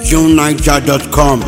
JuneNiger.com.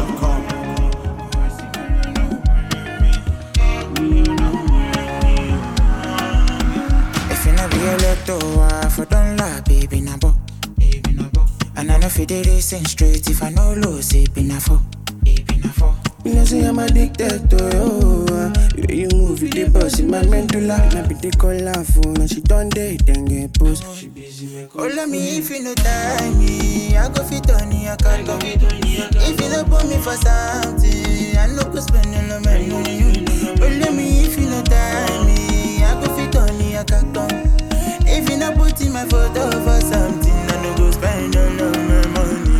If you not be a lotto, I for don't lie, baby, na bo. And I know if you did this straight, if I know lose, it be na for. You know say I'm addicted to you. The way you move, you the boss in my medulla. Now be the call her phone, and she done date then get post. She busy make Oh, let me if you no time me, I go fit on you, I can't go. If you no put me for something, I no go spend no money. Oh, let me if you no time me, I go fit on you, I can't go. If you no put in my photo for something, I no go spend no my money.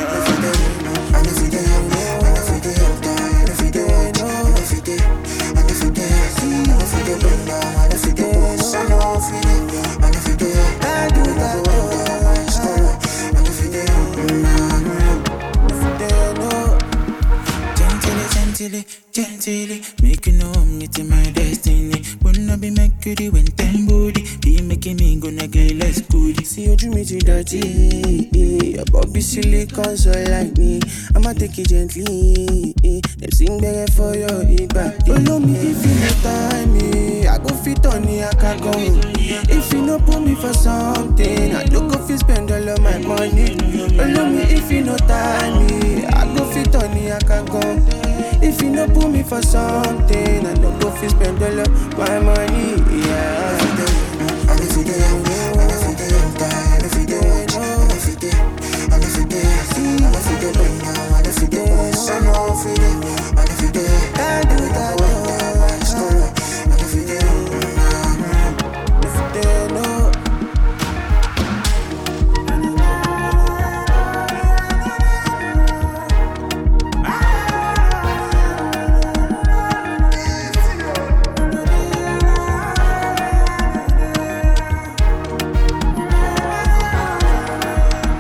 Gently, make you know I'm meeting my destiny. Wanna be Mercury when time body be making me gonna get less good. see you do me too dirty. Your body silicone so like me. I'ma take it gently. Them sing better for your hip back. Follow me if you no time me. I go fit on it, I can go. If you no put me for something, I don't go fit spend all of my money. Follow me if you no time me. I go fit on it, I can go. If you no put me for something, I don't go fit spend all of my money. Yeah.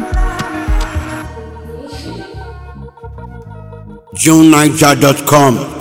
JuneNiger.com.